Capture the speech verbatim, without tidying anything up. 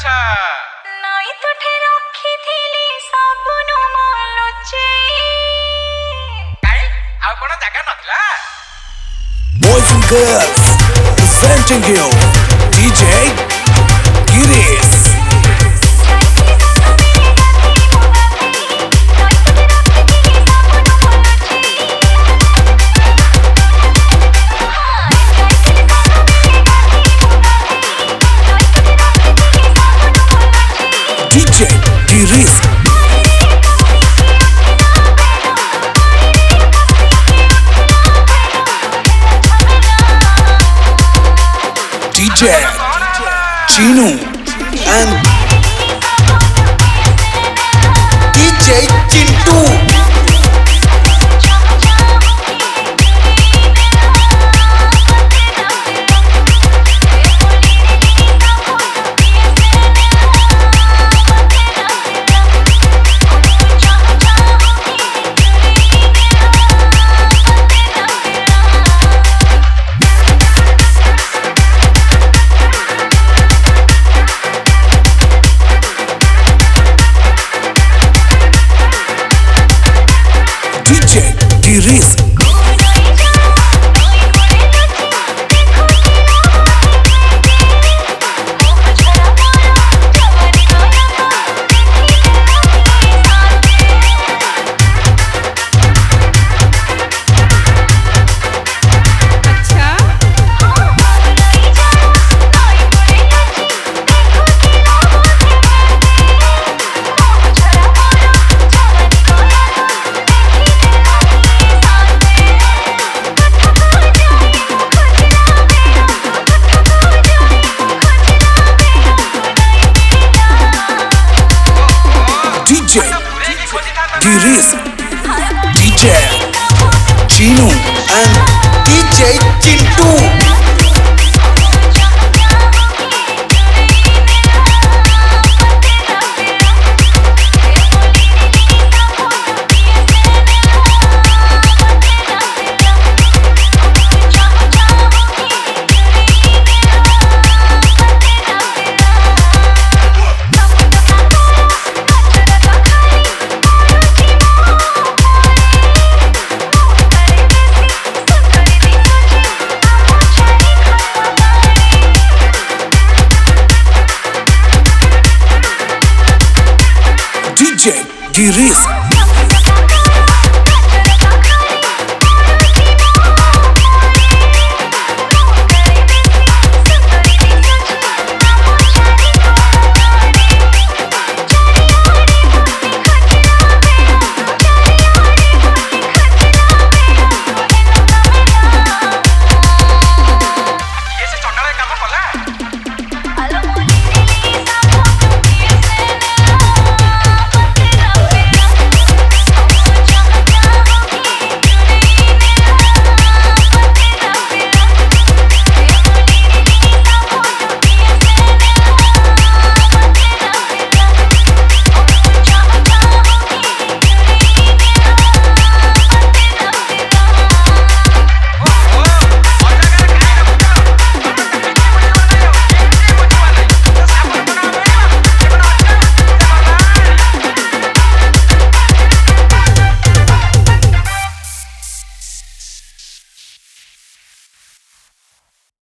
अच्छा नाई तुठे रखी थीली साबुन मलुचे काई आउ कोन जागा नथला Boys and girls presenting you D J Girish D J Girish D J Chinu and D J Chintu. D J Girish D J Girish D J Chinu and D J Chintu. D J Girish